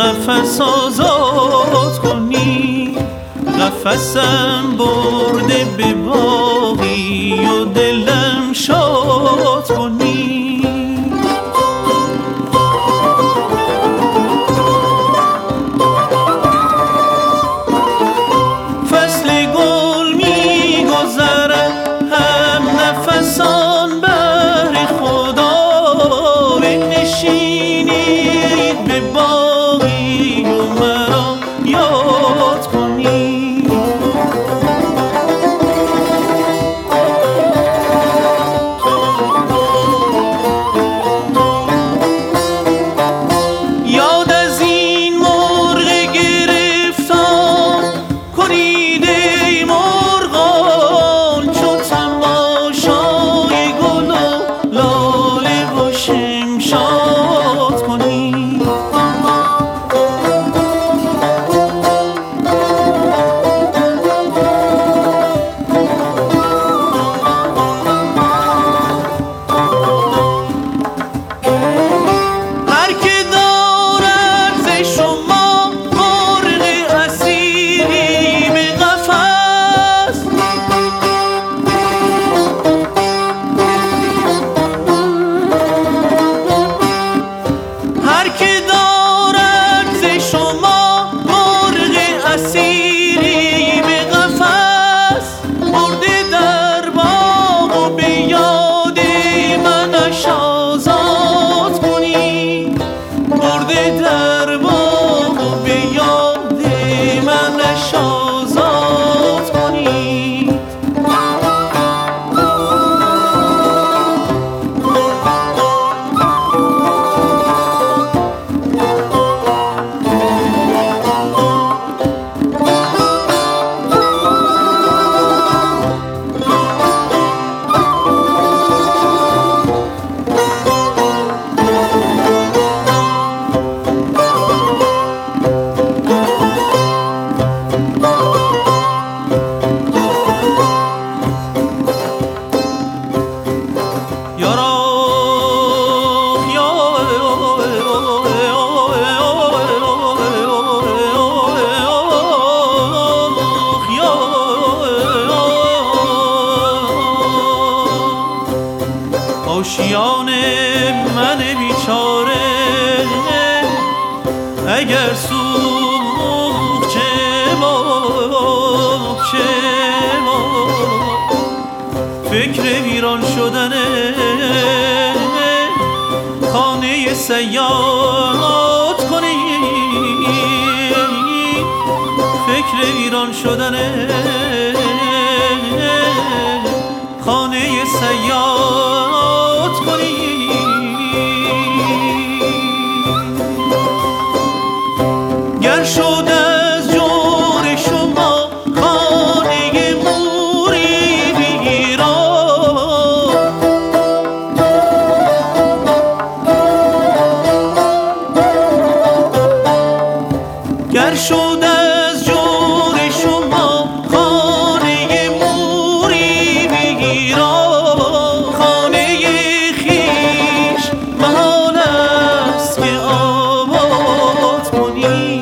قفس آزاد کنی، قفسم برده به باغی و دلم شاد کنی. فصل گل می گذرد هم نفسان بر خدا، بنشینید به باغی و مرا یاد کنی. یاد از این مرغ گرفتار کنید ای مرغان، چو تماشای گل و لاله و شمشاد کنید. هر که دارد ز شما مرغ اسیری به قفس، هر که دارد ز شما مرغ اسیری به قفس، برده در باغ و به یاد منش آزاد کنی، برده در باغ و به یاد منش آزاد کنی. آشیان من بیچاره اگر سوخت چه باک چه باک، فکر ویران شدن خانه سیاد کنی، فکر ویران شدن خانه سیاد کنی. گر شد از جور شما خانه موری ویران، گر شد از جور شما خانه موری ویران، خانه خویش محال است که آباد کنی.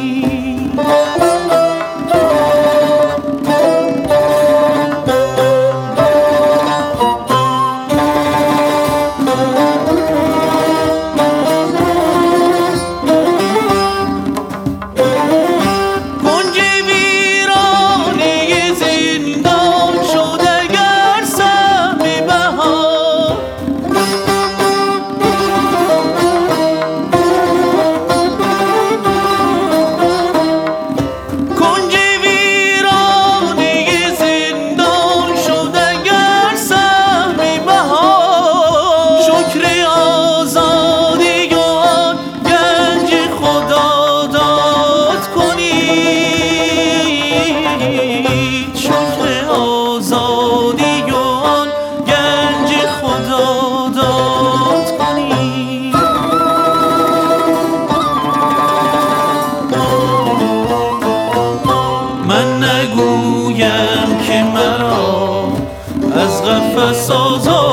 کنج ویرانه زندان شد اگر سهم بهار، کنج ویرانه زندان شد اگر سهم بهار، شکر آزادی و آن گنج خدا داد کنید، شکر آزادی و آن گنج خدا داد کنید. من نگویم که مرا از قفس آزاد